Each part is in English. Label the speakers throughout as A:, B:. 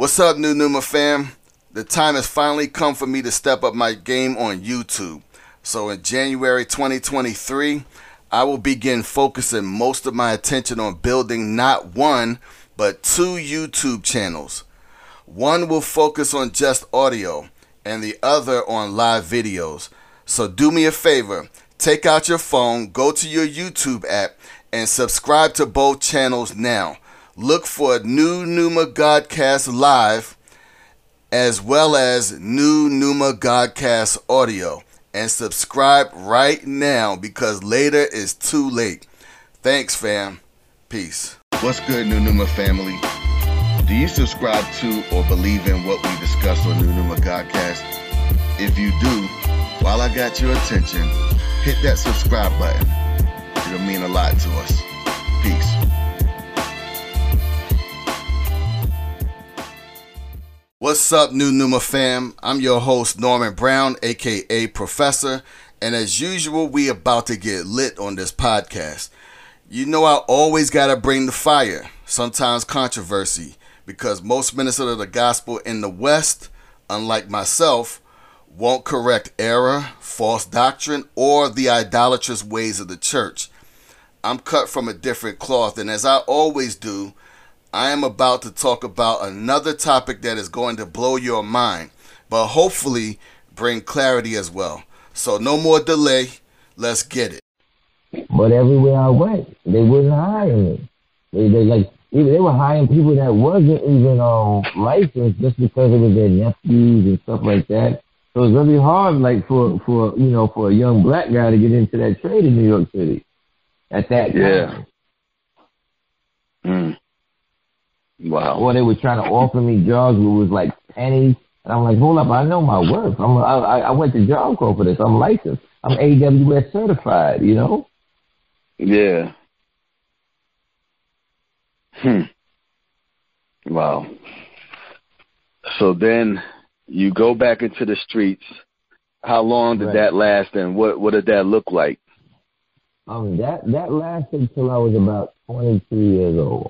A: What's up, New Numa fam? The time has finally come for me to step up my game on YouTube. So in January 2023, I will begin focusing most of my attention on building not one, but 2 YouTube channels. One will focus on just audio, and the other on live videos. So do me a favor, take out your phone, go to your YouTube app, and subscribe to both channels now. Look for New Numa Godcast Live as well as New Numa Godcast Audio. And subscribe right now because later is too late. Thanks, fam. Peace. What's good, New Numa family? Do you subscribe to or believe in what we discuss on New Numa Godcast? If you do, while I got your attention, hit that subscribe button. It'll mean a lot to us. Peace. What's up, New Numa fam? I'm your host, Norman Brown, aka Professor, and as usual, we about to get lit on this podcast. You know I always gotta bring the fire, sometimes controversy, because most ministers of the gospel in the West, unlike myself, won't correct error, false doctrine, or the idolatrous ways of the church. I'm cut from a different cloth, and as I always do, I am about to talk about another topic that is going to blow your mind, but hopefully bring clarity as well. So no more delay, let's get it.
B: But everywhere I went, they wouldn't hire me. They were hiring people that wasn't even licensed just because it was their nephews and stuff like that. So it's really hard, like for a young black guy to get into that trade in New York City at that time.
C: Yeah. Wow.
B: Or they were trying to offer me jobs that was like pennies. And I'm like, hold up, I know my worth. I went to Job Corps for this. I'm licensed. I'm AWS certified, you know?
C: Yeah. Wow. So then you go back into the streets. How long did that last, and what did that look like?
B: That lasted until I was about 22 years old.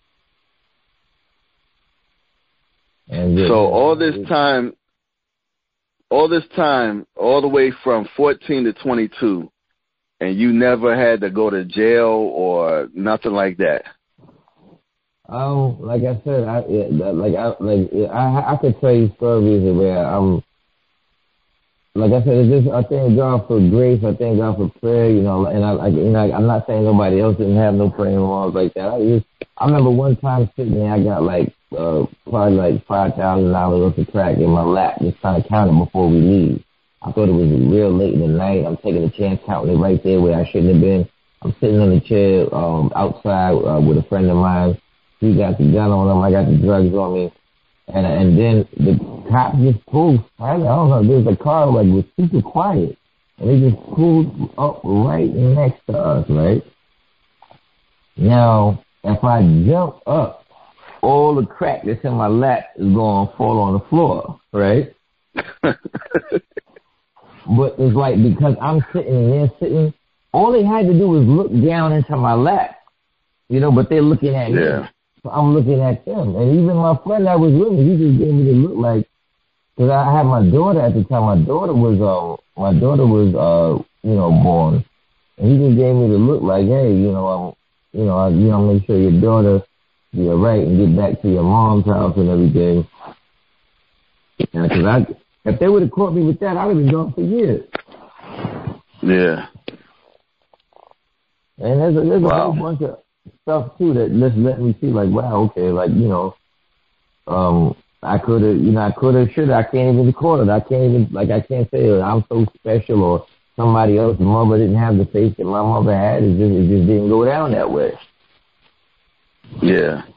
B: And
C: so all this time, all the way from 14 to 22, and you never had to go to jail or nothing like that.
B: Like I said, I could tell you stories where like I said, I thank God for grace. I thank God for prayer. You know, and I'm not saying nobody else didn't have no praying walls like that. I remember one time sitting there, I got probably like $5,000 worth of crack in my lap, just trying to count it before we leave. I thought it was real late in the night. I'm taking a chance counting it right there where I shouldn't have been. I'm sitting on the chair outside with a friend of mine. He got the gun on him. I got the drugs on me. And then the cop just pulled. I don't know. There's a car was super quiet, and they just pulled up right next to us. Right now, if I jump up, all the crack that's in my lap is going to fall on the floor. Right. But it's like because I'm sitting and they're sitting, all they had to do was look down into my lap, you know. But they're looking at me.
C: Yeah.
B: So I'm looking at them. And even my friend that was with me, he just gave me the look like, because I had my daughter at the time. My daughter was born. And he just gave me the look like, hey, make sure your daughter be all right and get back to your mom's house and everything. Because if they would have caught me with that, I would have been gone for years.
C: Yeah.
B: And there's a whole bunch of stuff too that let me see like, wow, okay, like, I could have, should have, I can't even record it. I can't say I'm so special or somebody else's mother didn't have the face that my mother had. It just didn't go down that way.
C: Yeah.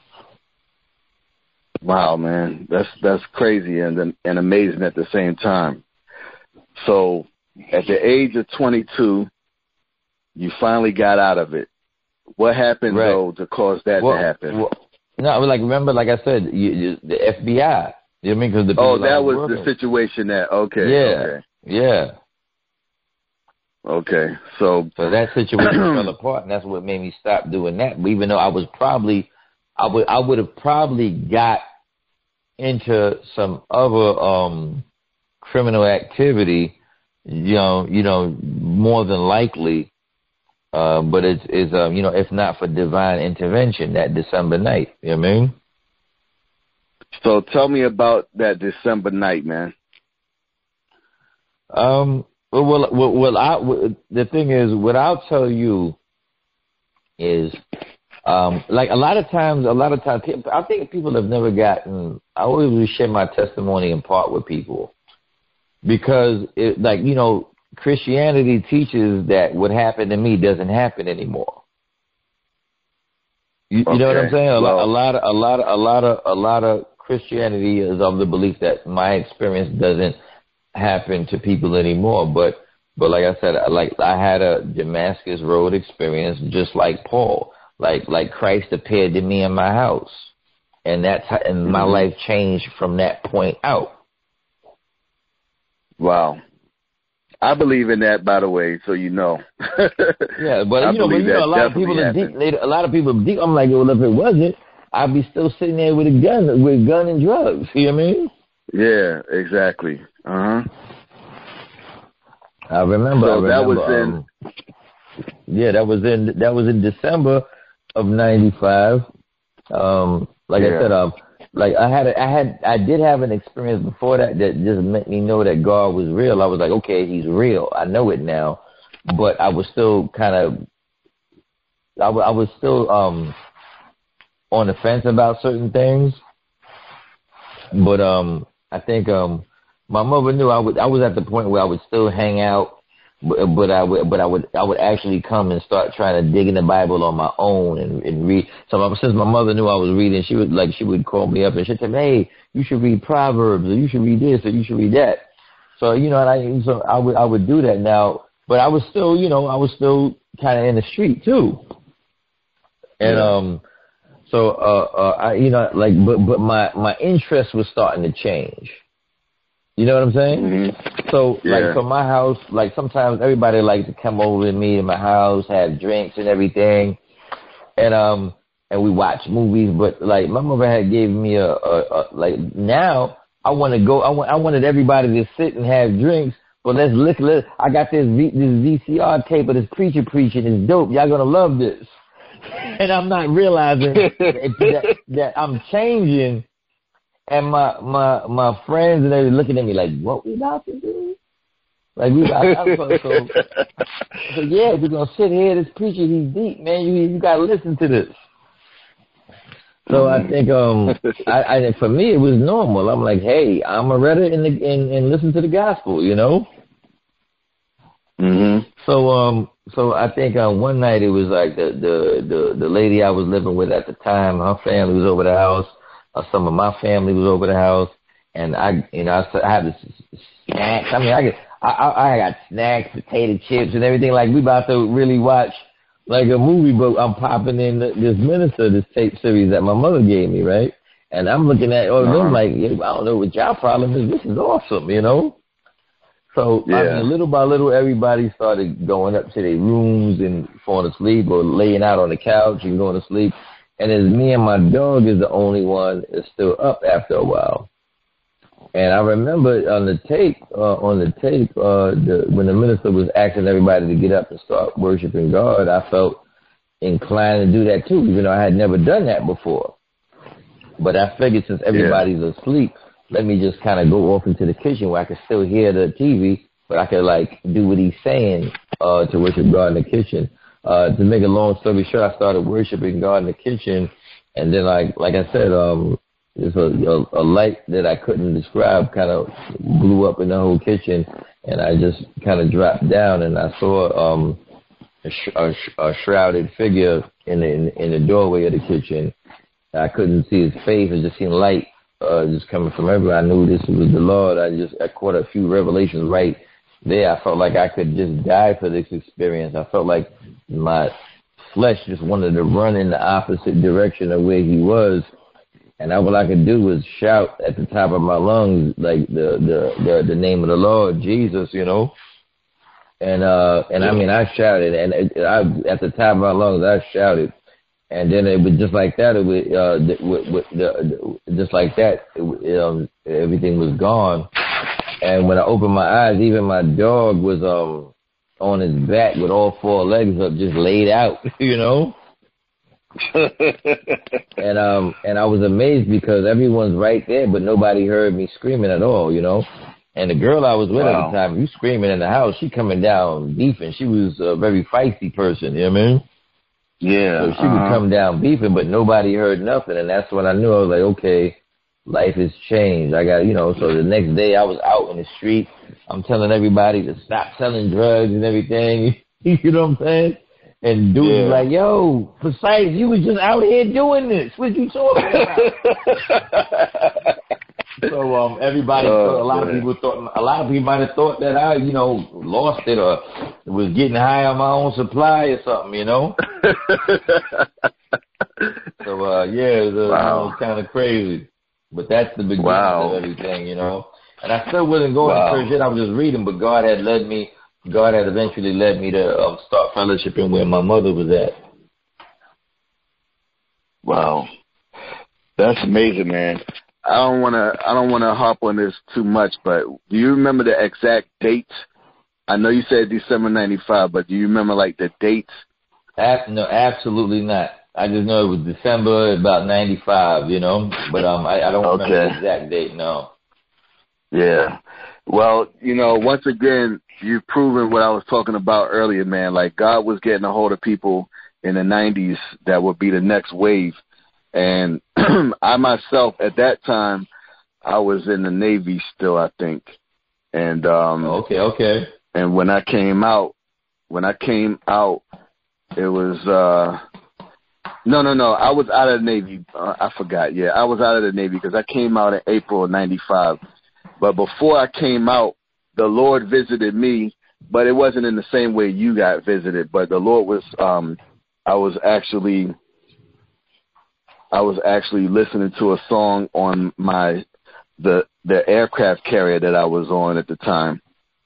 C: Wow, man, that's crazy and amazing at the same time. So at the age of 22, you finally got out of it. What happened, though, to cause that to happen?
B: Remember, like I said, the FBI. You know what I mean? Cause
C: that was the situation that, okay.
B: Yeah, yeah.
C: Okay, so
B: that situation fell apart, and that's what made me stop doing that. But even though I would have probably got into some other criminal activity, more than likely. But it's if not for divine intervention that December night. You know what I mean?
C: So tell me about that December night, man.
B: The thing is, what I'll tell you is, like a lot of times, I think people have never gotten. I always share my testimony in part with people because, Christianity teaches that what happened to me doesn't happen anymore. You know what I'm saying? A lot of Christianity is of the belief that my experience doesn't happen to people anymore. But like I said, I had a Damascus Road experience just like Paul. Like Christ appeared to me in my house, and my life changed from that point out.
C: Wow. I believe in that, by the way, so you know.
B: Yeah, but a lot of people are deep. A lot of people are deep. I'm like, well, if it wasn't, I'd be still sitting there with a gun and drugs. You know what I mean?
C: Yeah, exactly.
B: I remember.
C: So that was
B: in December of '95. I said, I did have an experience before that just made me know that God was real. I was like, okay, he's real. I know it now. But I was still I was still on the fence about certain things. But I think my mother knew I was at the point where I would still hang out, but I would actually come and start trying to dig in the Bible on my own and read. So since my mother knew I was reading, she would call me up and she'd say, "Hey, you should read Proverbs, or you should read this, or you should read that." So I would do that now, but I was still kind of in the street too, and but my interest was starting to change. You know what I'm saying?
C: Mm-hmm.
B: So, from my house, sometimes everybody likes to come over to me in my house, have drinks and everything, and we watch movies. But my mother had gave me now I want to go. I wanted everybody to sit and have drinks. But let's look. I got this VCR tape of this preacher preaching. It's dope. Y'all gonna love this. And I'm not realizing that I'm changing. And my friends and they were looking at me like, what we about to do? So yeah, we're gonna sit here. This preacher, he's deep, man. You gotta listen to this. So I think for me it was normal. I'm like, hey, I'm a reader and listen to the gospel, you know.
C: Mm-hmm.
B: So I think one night it was like the lady I was living with at the time, her family was over the house. Some of my family was over the house, and I had the snacks. I mean, I got snacks, potato chips, and everything. Like we about to really watch like a movie, but I'm popping in this tape series that my mother gave me, right? And I'm looking at all of them like, I don't know what y'all problem is. This is awesome, you know. So I mean, little by little, everybody started going up to their rooms and falling asleep or laying out on the couch and going to sleep. And it's me and my dog is the only one that's still up after a while. And I remember on the tape, when the minister was asking everybody to get up and start worshiping God, I felt inclined to do that too, even though I had never done that before. But I figured since everybody's asleep, let me just kind of go off into the kitchen where I could still hear the TV, but I could like do what he's saying to worship God in the kitchen. To make a long story short, I started worshiping God in the kitchen, and then like I said, there's a light that I couldn't describe kind of blew up in the whole kitchen, and I just kind of dropped down, and I saw a shrouded figure in the doorway of the kitchen. I couldn't see his face; I just seen light just coming from everywhere. I knew this was the Lord. I caught a few revelations right there. I felt like I could just die for this experience. I felt like my flesh just wanted to run in the opposite direction of where he was, and all I could do was shout at the top of my lungs like the name of the Lord Jesus, you know. And I mean I shouted, and at the top of my lungs I shouted, And then it was just like that. It was just like that. Everything was gone. And when I opened my eyes, even my dog was on his back with all four legs up, just laid out, you know. And I was amazed because everyone's right there, but nobody heard me screaming at all, you know. And the girl I was with at the time, you screaming in the house, she coming down beefing. She was a very feisty person, you know what I mean?
C: Yeah.
B: So she would come down beefing, but nobody heard nothing. And that's when I knew. I was like, okay, life has changed. I got, you know, so the next day I was out in the street. I'm telling everybody to stop selling drugs and everything. You know what I'm saying? And dude was like, yo, Poseidon, you was just out here doing this. What you talking about? So everybody thought, a lot of people might have thought that I, you know, lost it or was getting high on my own supply or something, you know. So it was kind of crazy, but that's the beginning of everything, you know. And I still wasn't going to church yet. I was just reading, but God had eventually led me to start fellowshipping where my mother was at.
C: Wow, that's amazing, man. I don't wanna hop on this too much, but do you remember the exact dates? I know you said December '95, but do you remember like the dates?
B: No, absolutely not. I just know it was December about '95, you know, but I don't remember the exact date. No.
C: Yeah. Well, you know, once again, you've proven what I was talking about earlier, man. Like God was getting a hold of people in the '90s that would be the next wave. And I myself, at that time, I was in the Navy still, I think. And
B: okay.
C: And when I came out, it was no, I was out of the Navy. I forgot. Yeah, I was out of the Navy because I came out in April of '95. But before I came out, the Lord visited me, but it wasn't in the same way you got visited. But the Lord was, I was actually listening to a song on the aircraft carrier that I was on at the time,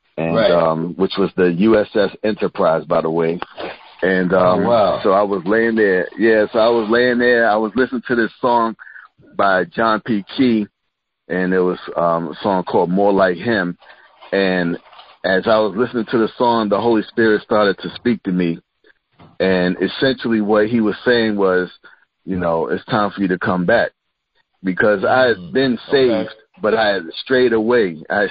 C: and which was the USS Enterprise, by the way. And so I was laying there. Yeah, so I was laying there. I was listening to this song by John P. Key, and it was a song called More Like Him. And as I was listening to the song, the Holy Spirit started to speak to me. And essentially what he was saying was, you know, it's time for you to come back. Because I had been saved, but I had strayed away. I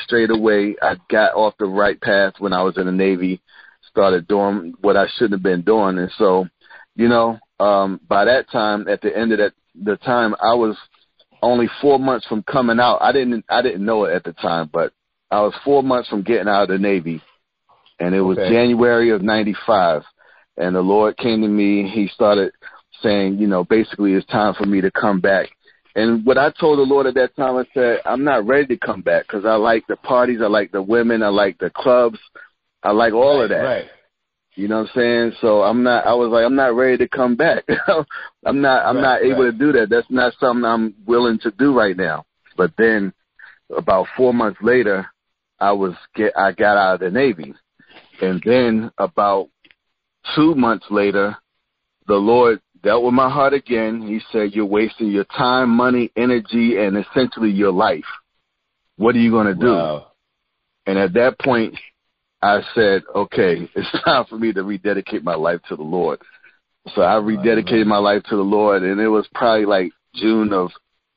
C: got off the right path when I was in the Navy, started doing what I shouldn't have been doing. And so, you know, by that time, at the end of the time, I was only 4 months from coming out. I didn't know it at the time, but I was 4 months from getting out of the Navy. And it was January of '95. And the Lord came to me. He started saying, you know, basically it's time for me to come back. And what I told the Lord at that time, I said, I'm not ready to come back because I like the parties, I like the women, I like the clubs, I like all of that.
B: Right.
C: You know what I'm saying? So I was like, I'm not ready to come back. I'm not able to do that. That's not something I'm willing to do right now. But then about 4 months later, I got out of the Navy. And then about 2 months later, the Lord dealt with my heart again. He said, you're wasting your time, money, energy, and essentially your life. What are you going to do?
B: Wow.
C: And at that point, I said, okay, it's time for me to rededicate my life to the Lord. So I rededicated my life to the Lord, and it was probably like June of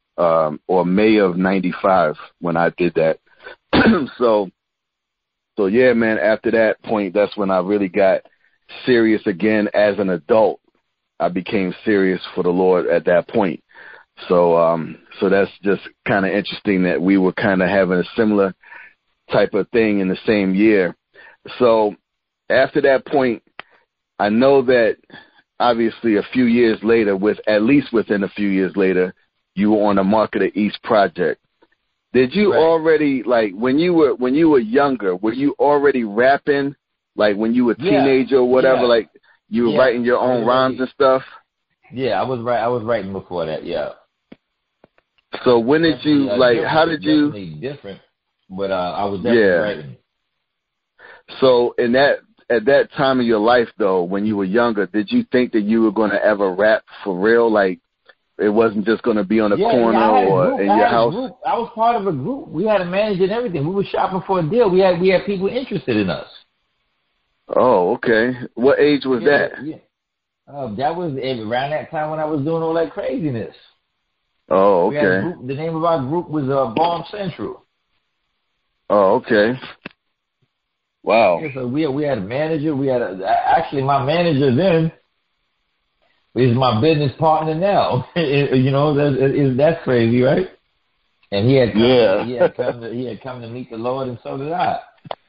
C: or May of '95 when I did that. So yeah, man, after that point, that's when I really got serious again as an adult. I became serious for the Lord at that point. So that's just kind of interesting that we were kind of having a similar type of thing in the same year. So after that point, I know that obviously a few years later, within a few years later, you were on the Mark of the East project. Did you already, like, when you were younger, were you already rapping, like when you were a teenager or whatever, like you were writing your own rhymes and stuff?
B: Yeah, I was writing before that, yeah.
C: So when did you, how did you?
B: Definitely different, but I was definitely writing.
C: So in at that time of your life, though, when you were younger, did you think that you were going to ever rap for real? Like, it wasn't just going to be on a corner or in your house?
B: I was part of a group. We had a manager and everything. We were shopping for a deal. We had people interested in us.
C: Oh, okay. What age was that?
B: Yeah. That was around that time when I was doing all that craziness.
C: Oh, okay.
B: The name of our group was Bomb Central.
C: Oh, okay. Wow.
B: Yeah, so we had a manager. Actually, my manager then is my business partner now. You know, that's crazy, right? And he had come to meet the Lord, and so did I.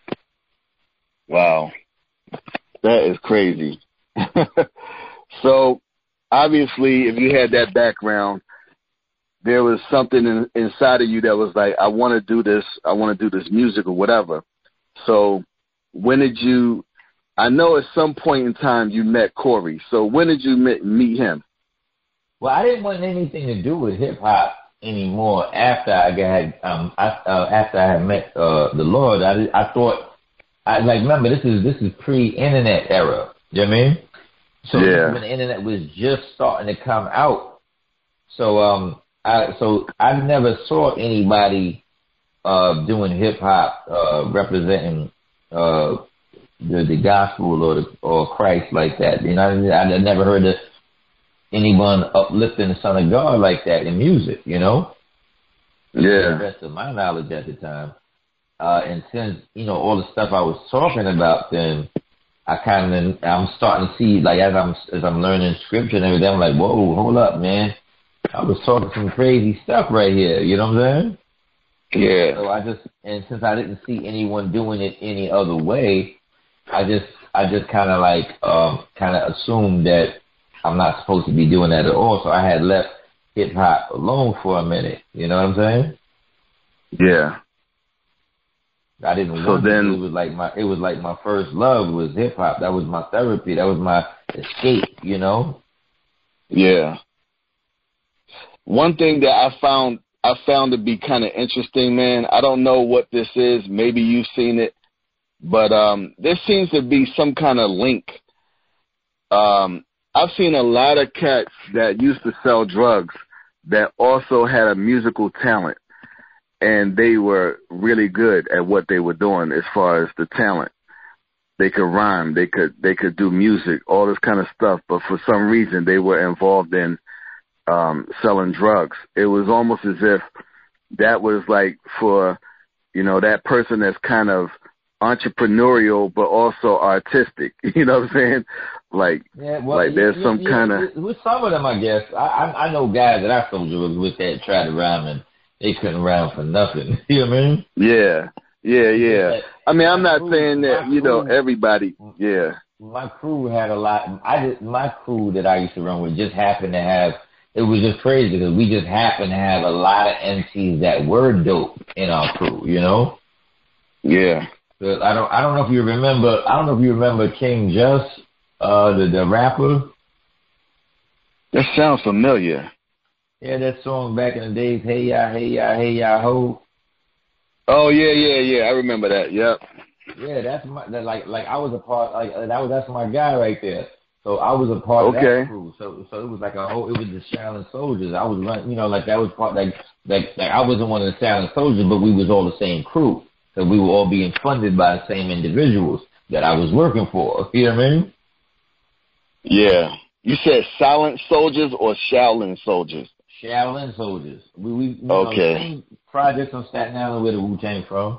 C: Wow, that is crazy. So, obviously, if you had that background, there was something inside of you that was like, I want to do this. I want to do this music or whatever. So, when did you? I know at some point in time you met Corey. So when did you meet him?
B: Well, I didn't want anything to do with hip hop anymore after I had met the Lord. I thought, remember, this is pre-internet era. You know what I mean? So
C: yeah.
B: When the internet was just starting to come out, so I never saw anybody doing hip hop representing the gospel or Christ like that. You know, I never heard of anyone uplifting the Son of God like that in music. You know.
C: Yeah.
B: To the best of my knowledge at the time, and since all the stuff I was talking about, then I'm starting to see, like, as I'm learning scripture and everything, I'm like, whoa, hold up, man. I was talking some crazy stuff right here. You know what I'm saying?
C: Yeah.
B: So since I didn't see anyone doing it any other way, I just kind of assumed that I'm not supposed to be doing that at all. So I had left hip hop alone for a minute. You know what I'm saying?
C: Yeah.
B: I didn't want to. It was like my first love was hip hop. That was my therapy. That was my escape. You know?
C: Yeah. One thing that I found to be kind of interesting, man. I don't know what this is. Maybe you've seen it, but there seems to be some kind of link. I've seen a lot of cats that used to sell drugs that also had a musical talent, and they were really good at what they were doing as far as the talent. They could rhyme, they could do music, all this kind of stuff, but for some reason they were involved in selling drugs. It was almost as if that was like for, that person that's kind of entrepreneurial but also artistic. You know what I'm saying? Like, there's some kind of...
B: With some of them, I guess. I know guys that I sold with that tried to rhyme and they couldn't rhyme for nothing. You know what I mean?
C: Yeah. I mean, I'm not saying that, everybody... Yeah.
B: My crew had a lot... My crew that I used to run with just happened to have... It was just crazy because we just happened to have a lot of MCs that were dope in our crew, you know?
C: Yeah.
B: But I don't know if you remember. I don't know if you remember King Just, the rapper.
C: That sounds familiar.
B: Yeah, that song back in the days, Hey Ya, Hey Ya, Hey Ya Ho.
C: Oh yeah. I remember that. Yep.
B: Yeah, that's I was a part. That's my guy right there. So I was a part of that crew. So it was like it was the Shaolin Soldiers. I was running, that was part like I wasn't one of the Shaolin Soldiers, but we was all the same crew. So we were all being funded by the same individuals that I was working for. You know what I mean?
C: Yeah. You said Silent Soldiers or Shaolin Soldiers?
B: Shaolin Soldiers. We
C: okay.
B: Same projects on Staten Island where the Wu-Tang from.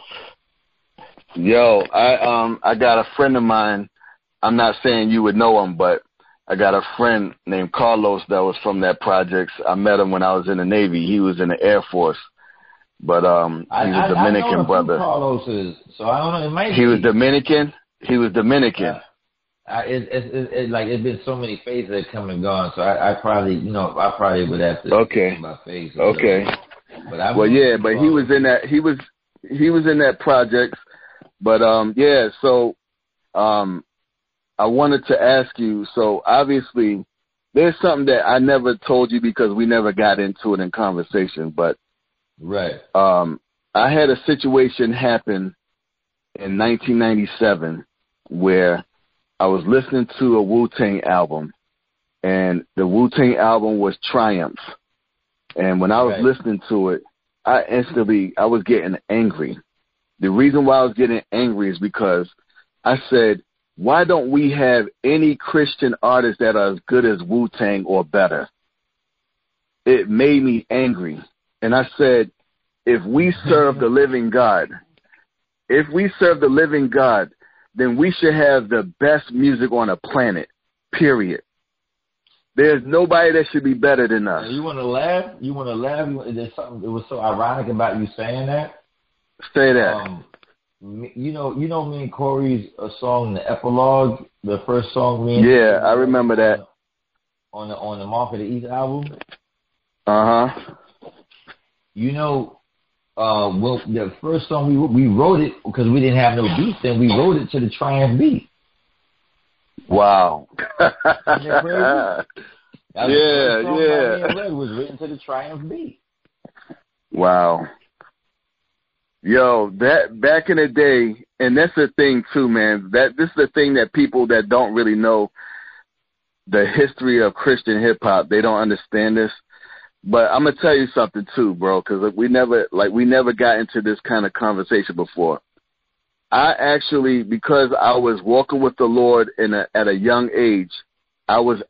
C: Yo, I got a friend of mine. I'm not saying you would know him, but I got a friend named Carlos that was from that projects. I met him when I was in the Navy. He was in the Air Force. But he's a Dominican brother.
B: Carlos is, so I don't know. It might
C: he was Dominican. He was Dominican.
B: It's been so many phases that come and gone. So I probably would have to
C: okay.
B: My face.
C: Okay.
B: But
C: he was in that. He was in that projects. But So I wanted to ask you. So obviously, there's something that I never told you because we never got into it in conversation. But
B: right.
C: I had a situation happen in 1997 where I was listening to a Wu-Tang album, and the Wu-Tang album was Triumph. And when I was listening to it, I was getting angry. The reason why I was getting angry is because I said, why don't we have any Christian artists that are as good as Wu-Tang or better? It made me angry. And I said, if we serve the living God, then we should have the best music on the planet, period. There's nobody that should be better than us.
B: You want to laugh? There's something. It was so ironic about you saying that.
C: Say that.
B: You know, me and Corey's song, the epilogue, the first song.
C: I remember that.
B: On the Mark of the East album. You know, well, the first song we wrote it because we didn't have no beats, and we wrote it to the Triumph beat.
C: Wow.
B: Isn't that crazy? It was written to the Triumph beat.
C: Wow. Yo, that back in the day, and that's the thing too, man. This is the thing that people that don't really know the history of Christian hip hop, they don't understand this. But I'm gonna tell you something too, bro, because we never got into this kind of conversation before. I actually, because I was walking with the Lord at a young age, I was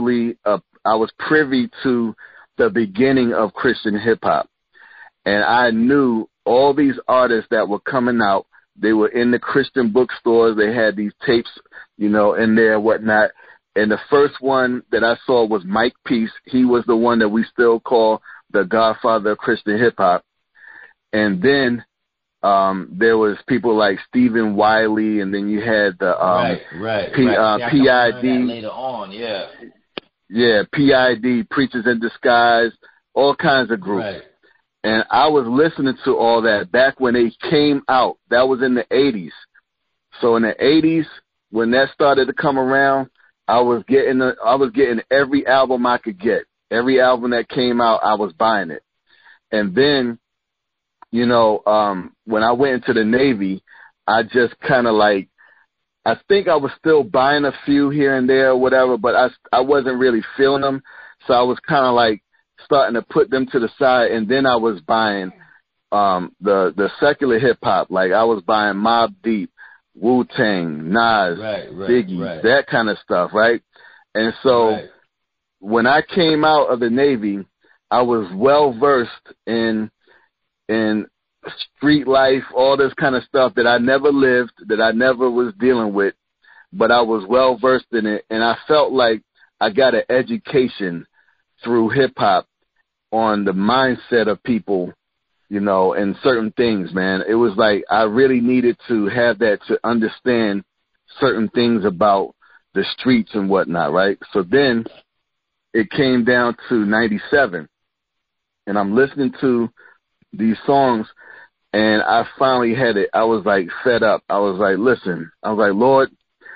C: privy to the beginning of Christian hip hop, and I knew all these artists that were coming out. They were in the Christian bookstores. They had these tapes, in there and whatnot. And the first one that I saw was Mike Peace. He was the one that we still call the godfather of Christian hip hop. And then there was people like Stephen Wiley, and then you had the PID
B: later on,
C: PID, Preachers in Disguise, all kinds of groups.
B: Right.
C: And I was listening to all that back when they came out. That was in the 80s. So in the 80s, when that started to come around, I was getting every album I could get. Every album that came out, I was buying it. And then, when I went into the Navy, I just kind of I think I was still buying a few here and there or whatever, but I wasn't really feeling them. So I was kind of starting to put them to the side. And then I was buying the secular hip hop. Like I was buying Mobb Deep, Wu-Tang, Nas, Biggie, that kind of stuff, right? And so when I came out of the Navy, I was well versed in street life, all this kind of stuff that I never lived, that I never was dealing with, but I was well versed in it, and I felt like I got an education through hip hop on the mindset of people, and certain things, man. It was like I really needed to have that to understand certain things about the streets and whatnot, right? So then it came down to 97, and I'm listening to these songs, and I finally had it. I was fed up. I was listen, I was Lord,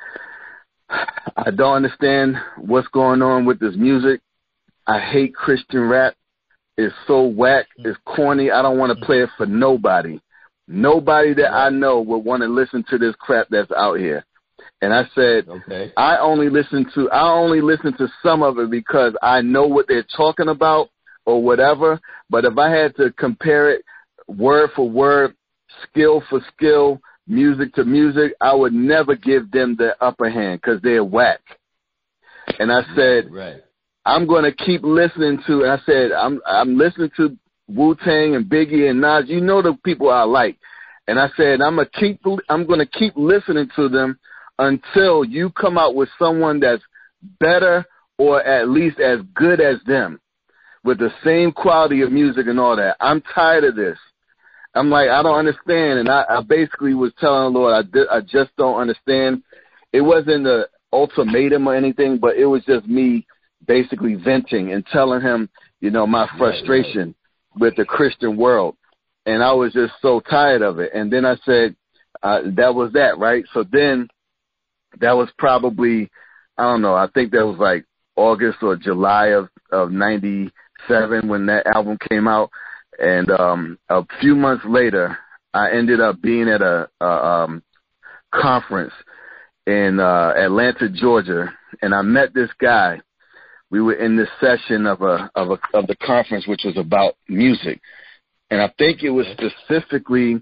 C: I don't understand what's going on with this music. I hate Christian rap. It's so whack. It's corny. I don't want to play it for nobody. Nobody that I know would want to listen to this crap that's out here. And I said, I only listen to some of it because I know what they're talking about or whatever. But if I had to compare it word for word, skill for skill, music to music, I would never give them the upper hand because they're whack. And I said, I'm going to keep listening to, and I said, I'm listening to Wu-Tang and Biggie and Nas. You know the people I like. And I said, I'm going to keep listening to them until you come out with someone that's better or at least as good as them with the same quality of music and all that. I'm tired of this. I'm I don't understand. And I basically was telling the Lord, I just don't understand. It wasn't an ultimatum or anything, but it was just me basically venting and telling him, my frustration with the Christian world. And I was just so tired of it. And then I said, that was that, right? So then that was probably, I don't know, I think that was August or July of 97 when that album came out. And a few months later, I ended up being at a conference, in Atlanta, Georgia, and I met this guy. We were in this session of the conference, which was about music, and I think it was specifically,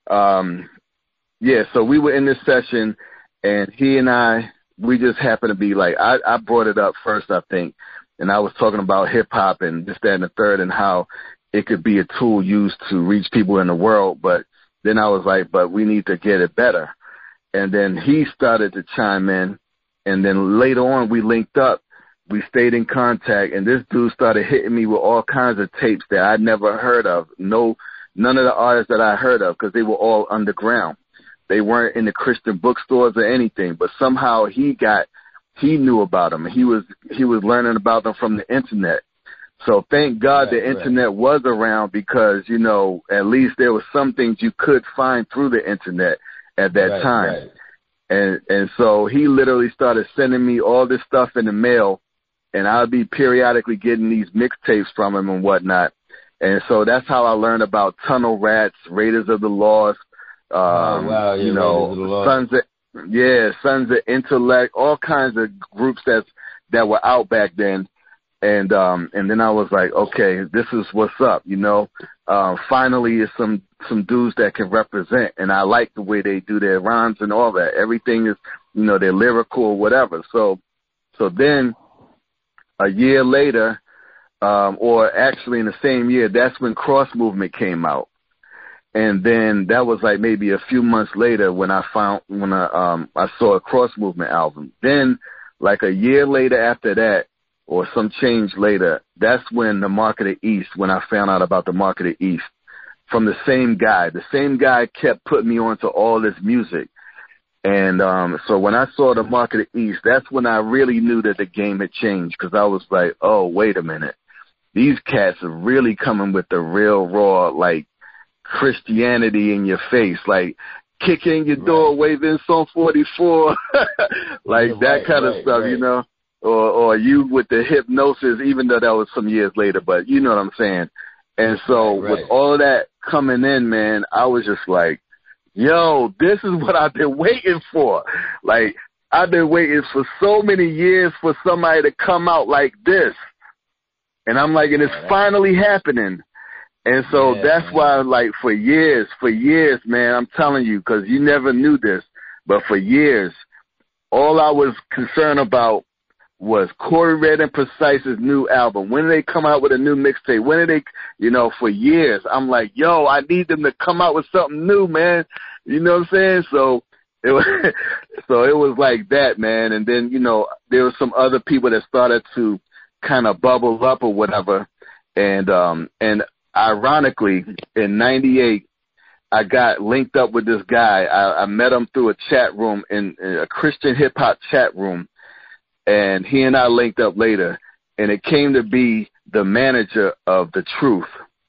C: So we were in this session, and he and we just happened to be like, I brought it up first, I think, and I was talking about hip hop and this, that, and the third, and how it could be a tool used to reach people in the world. But then I was like, but we need to get it better. And then he started to chime in, and then later on we linked up. We stayed in contact, and this dude started hitting me with all kinds of tapes that I'd never heard of. None of the artists that I heard of, because they were all underground. They weren't in the Christian bookstores or anything, but somehow he knew about them. He was learning about them from the internet. So thank God the internet was around, because, at least there was some things you could find through the internet at that time. Right. And so he literally started sending me all this stuff in the mail, and I would be periodically getting these mixtapes from him and whatnot. And so that's how I learned about Tunnel Rats, Raiders of the Lost, Sons of Intellect, all kinds of groups that were out back then. And then I was like, okay, this is what's up, finally it's some dudes that can represent, and I like the way they do their rhymes and all that. Everything is, they're lyrical or whatever. So then a year later, or actually in the same year, that's when Cross Movement came out. And then that was like maybe a few months later when I saw a Cross Movement album. Then like a year later after that, or some change later, that's when the Mark of the East, when I found out about the Mark of the East, from the same guy. The same guy kept putting me on to all this music. And so when I saw the Mark of the East, that's when I really knew that the game had changed, because I was like, oh, wait a minute. These cats are really coming with the real raw, like, Christianity in your face, like kicking your door, waving Psalm 44, like that kind of stuff, or you with the hypnosis, even though that was some years later, but you know what I'm saying. And so with all of that coming in, man, I was just like, yo, this is what I've been waiting for. Like, I've been waiting for so many years for somebody to come out like this. And I'm like, and it's finally happening. And so that's why, like, for years, man, I'm telling you, because you never knew this, but for years, all I was concerned about was Corey Red and Precise's new album. When do they come out with a new mixtape? When do they, for years, I'm like, yo, I need them to come out with something new, man. You know what I'm saying? So it was like that, man. And then, there were some other people that started to kind of bubble up or whatever. And ironically, in 98, I got linked up with this guy. I met him through a chat room, in a Christian hip-hop chat room, and he and I linked up later, and it came to be the manager of The Truth.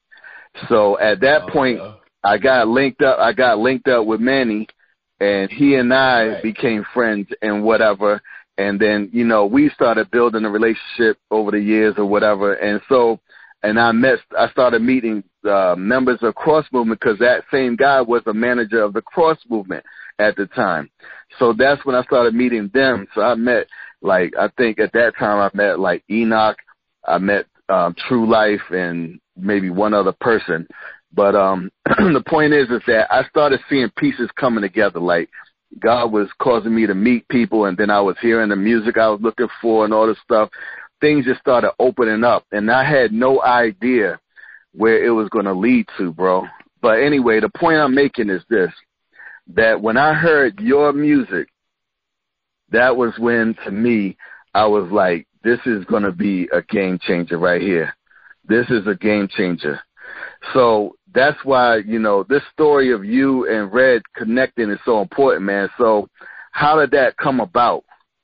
C: So at that point, I got linked up with Manny, and he and I became friends and whatever. And then, we started building a relationship over the years or whatever. And so, I started meeting members of Cross Movement, because that same guy was a manager of the Cross Movement at the time. So that's when I started meeting them. So I met, like, I think at that time I met, like, Enoch. I met True Life and maybe one other person. But the point is that I started seeing pieces coming together. Like, God was causing me to meet people, and then I was hearing the music I was looking for and all this stuff. Things just started opening up, and I had no idea where it was going to lead to, bro. But anyway, the point I'm making is this, that when I heard your music, that was when, to me, I was like, this is going to be a game changer right here. This is a game changer. So that's why, this story of you and Red connecting is so important, man. So how did that come about?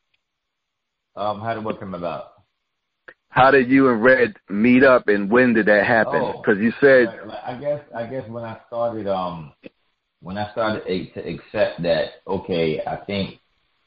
B: How did what come about?
C: How did you and Red meet up, and when did that happen? Because you said,
B: I guess when I started to accept that, okay, I think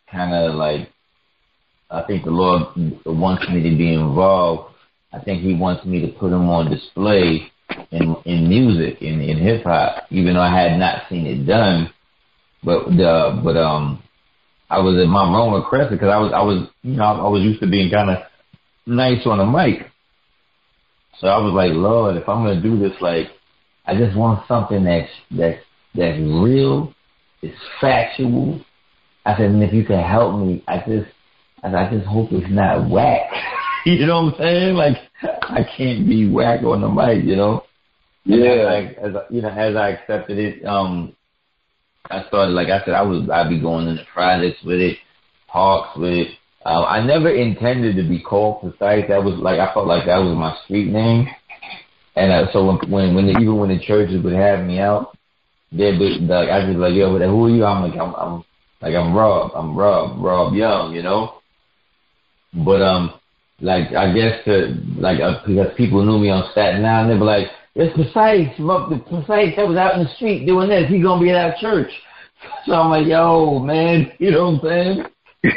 B: the Lord wants me to be involved. I think He wants me to put Him on display in music, in hip hop, even though I had not seen it done. But I was in my room aggressive because I was used to being kind of nice on the mic. So I was like, Lord, if I'm gonna do this, like, I just want something that's real, it's factual. I said, and if you can help me, I just hope it's not whack. You know what I'm saying? Like, I can't be whack on the mic, you know.
C: Yeah.
B: And as I accepted it, I started, like I said, I'd be going into projects with it, parks with it. I never intended to be called Precise. That was like, I felt like that was my street name. And so when the churches would have me out, they'd be like, I'd be like, yo, who are you? I'm Rob Young, you know. But like, I guess because people knew me on Staten Island, they'd be like, it's Precise, the Precise that was out in the street doing this. He's gonna be at our church. So I'm like, yo, man, you know what I'm saying?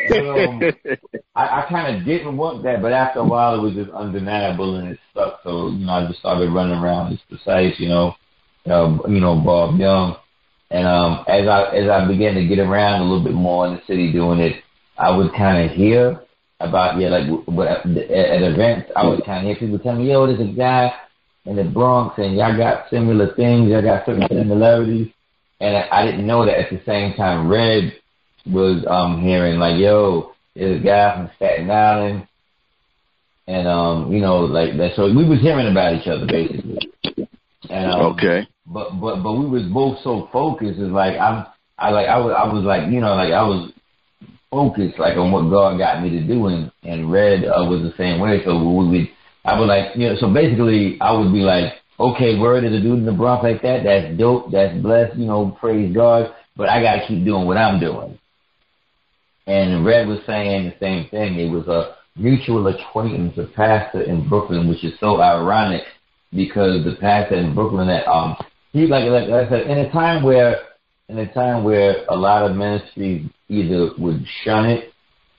B: I kind of didn't want that, but after a while, it was just undeniable and it stuck. So I just started running around as Precise, Bob Young. And as I began to get around a little bit more in the city doing it, I would kind of hear about at events. I would kind of hear people tell me, yo, there's a guy in the Bronx, and y'all got similar things. Y'all got certain similarities. And I didn't know that at the same time. Red was hearing like, yo, there's a guy from Staten Island, and like that. So we was hearing about each other basically. And
C: okay.
B: But we was both so focused. It's like I was focused like on what God got me to do, and Red was the same way. So I would like, so basically I would be like, okay, word is a dude in the Bronx like that. That's dope. That's blessed. Praise God. But I got to keep doing what I'm doing. And Red was saying the same thing. It was a mutual acquaintance, a pastor in Brooklyn, which is so ironic because the pastor in Brooklyn that he like I said, in a time where a lot of ministries either would shun it,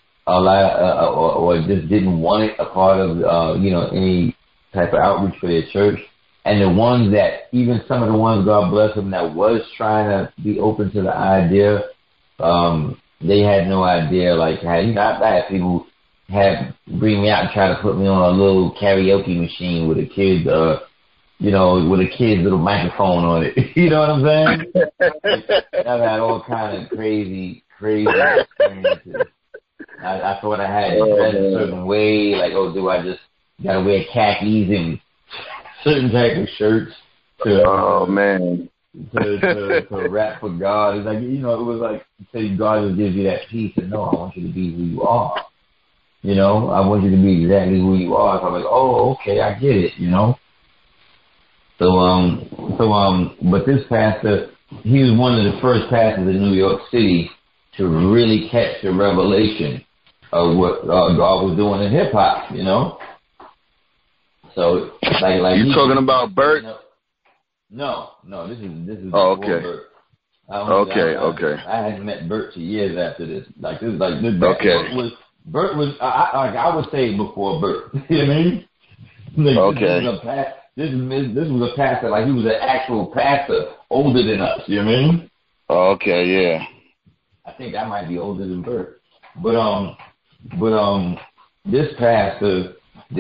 B: or just didn't want it a part of any type of outreach for their church. And the ones that, even some of the ones, God bless them, that was trying to be open to the idea, they had no idea. Like, I had people bring me out and try to put me on a little karaoke machine with a kid, with a kid's little microphone on it. You know what I'm saying? I've had all kind of crazy experiences. I thought I had to dress a certain way, like, do I just gotta wear khakis and certain type of shirts to rap for God. It's like, it was like, say God just gives you that peace and no, I want you to be who you are. I want you to be exactly who you are. So I'm like, oh, okay, I get it, but this pastor, he was one of the first pastors in New York City to really catch the revelation of what God was doing in hip hop, So like
C: you talking about Bert?
B: No, this is
C: oh, okay.
B: Bert.
C: Okay.
B: I hadn't met Bert for years after this. This
C: okay.
B: Bert was I would say before Bert. You know what I mean? Like,
C: okay.
B: This was a pastor, like he was an actual pastor, older than us. You know what I mean?
C: Okay, yeah.
B: I think I might be older than Bert, but this pastor,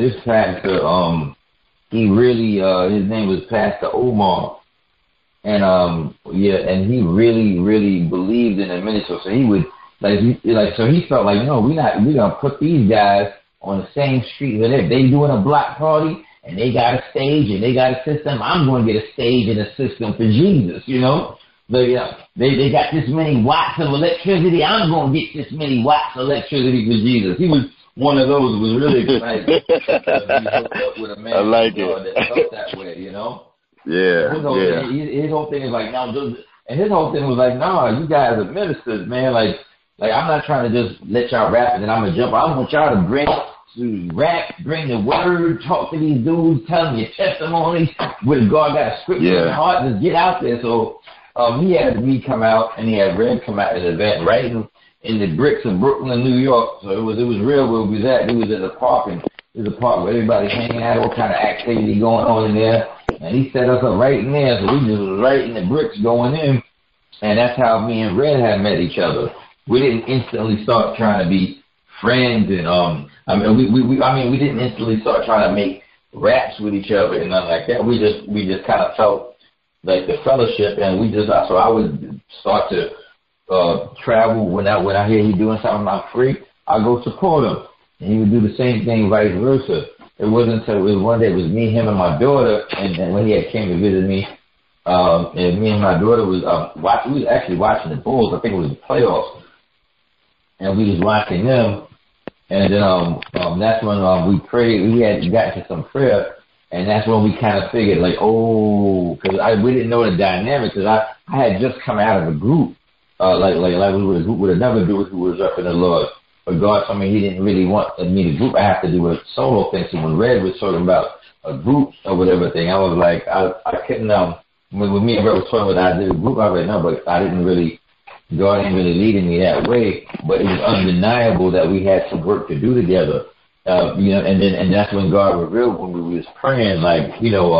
B: he really, his name was Pastor Omar, and and he really, really believed in the ministry. So he would so he felt like, we're gonna put these guys on the same street with it. They doing a block party and they got a stage and they got a system. I'm going to get a stage and a system for Jesus. They got this many watts of electricity. I'm going to get this many watts of electricity for Jesus. He was one of those who was really excited. He hooked up with a man
C: I like it.
B: that felt that way,
C: Yeah,
B: his whole thing is like, and his whole thing was like, you guys are ministers, man. Like I'm not trying to just let y'all rap and then I'm going to jump. I want y'all to bring the word, talk to these dudes, tell them your testimonies. With God got a scripture in your heart, just get out there. So he had me come out, and he had Red come out at an event right in the bricks in Brooklyn, New York. So it was real where we was at. It was at a park, and it was a park where everybody's hanging out, all kind of activity going on in there. And he set us up right in there, so we just was right in the bricks going in. And that's how me and Red had met each other. we didn't instantly start trying to be friends, and we didn't instantly start trying to make raps with each other and nothing like that. We just kind of felt like the fellowship, and so I would start to travel when I hear he doing something I'm free, I go support him, and he would do the same thing, vice versa. It wasn't until it was one day it was me, him, and my daughter, and when he had came to visit me, and me and my daughter we was actually watching the Bulls. I think it was the playoffs, and we was watching them, and then that's when we prayed. We had got to some prayer. And that's when we kind of figured, like, because we didn't know the dynamic, because I had just come out of a group, like we were a group with another dude who was up in the Lord. But God told me he didn't really want me to group. I have to do a solo thing. So when Red was talking about a group or whatever thing, I was like, I couldn't, when me and Red was talking about I did a group, I was like, no, but I didn't really, God ain't really leading me that way. But it was undeniable that we had some work to do together. And that's when God revealed when we was praying, like,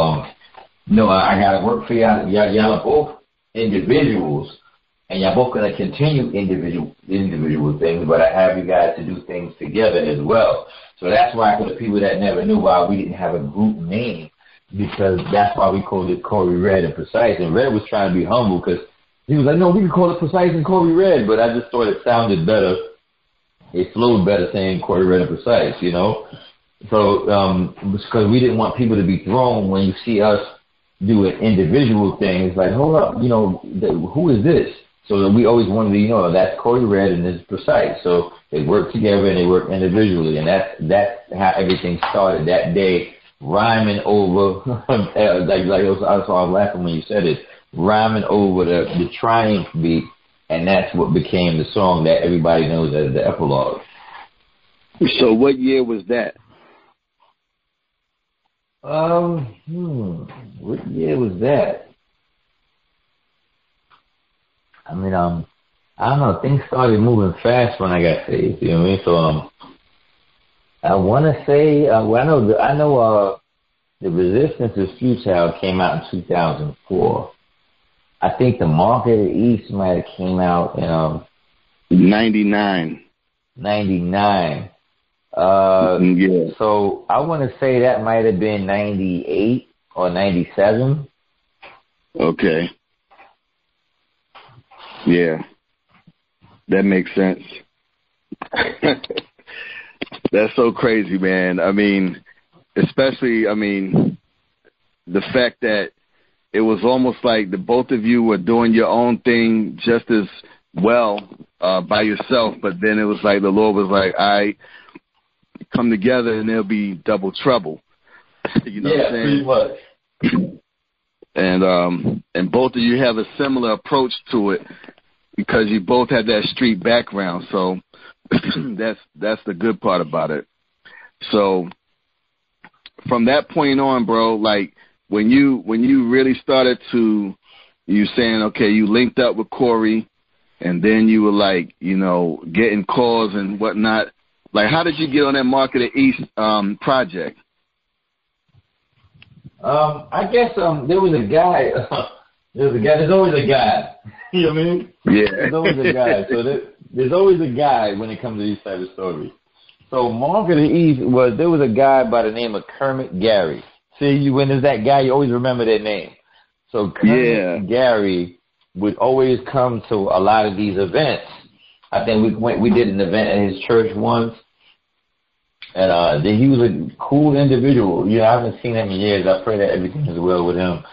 B: I gotta work for y'all. Y'all are both individuals, and y'all both gonna continue individual things, but I have you guys to do things together as well. So that's why, for the people that never knew why we didn't have a group name, because that's why we called it Corey Red and Precise. And Red was trying to be humble because he was like, no, we can call it Precise and Corey Red, but I just thought it sounded better. It flowed better saying Corey Red and Precise, So, because we didn't want people to be thrown when you see us do an individual thing. It's like, hold up, who is this? So that we always wanted to, that's Corey Red and this is Precise. So they work together and they work individually, and that's how everything started that day, rhyming over, I was laughing when you said it, rhyming over the Triumph beat. And that's what became the song that everybody knows as the epilogue.
C: So what year was that?
B: What year was that? I mean, I don't know. Things started moving fast when I got saved. You know what I mean? So, I want to say, I know the Resistance is Futile came out in 2004. I think the Mark of the East might have came out in
C: 99.
B: 99.
C: Yeah.
B: So I want to say that might have been 98 or 97.
C: Okay. Yeah. That makes sense. That's so crazy, man. I mean, especially, the fact that it was almost like the both of you were doing your own thing just as well by yourself, but then it was like the Lord was like, I come together and there'll be double trouble. You know what I'm saying?
B: Pretty much.
C: And both of you have a similar approach to it because you both had that street background. So that's the good part about it. So from that point on, bro, like, when you really started to, you saying, okay, you linked up with Corey, and then you were like, getting calls and whatnot. Like, how did you get on that Mark of the East project?
B: I guess there was a guy. There's always a guy. You know what I mean?
C: Yeah.
B: There's always a guy. So there's always a guy when it comes to these type of stories. So Mark of the East there was a guy by the name of Kermit Gary. See, when there's that guy, you always remember that name. So Kermit Gary would always come to a lot of these events. I think we did an event at his church once, and he was a cool individual. I haven't seen him in years. I pray that everything is well with him.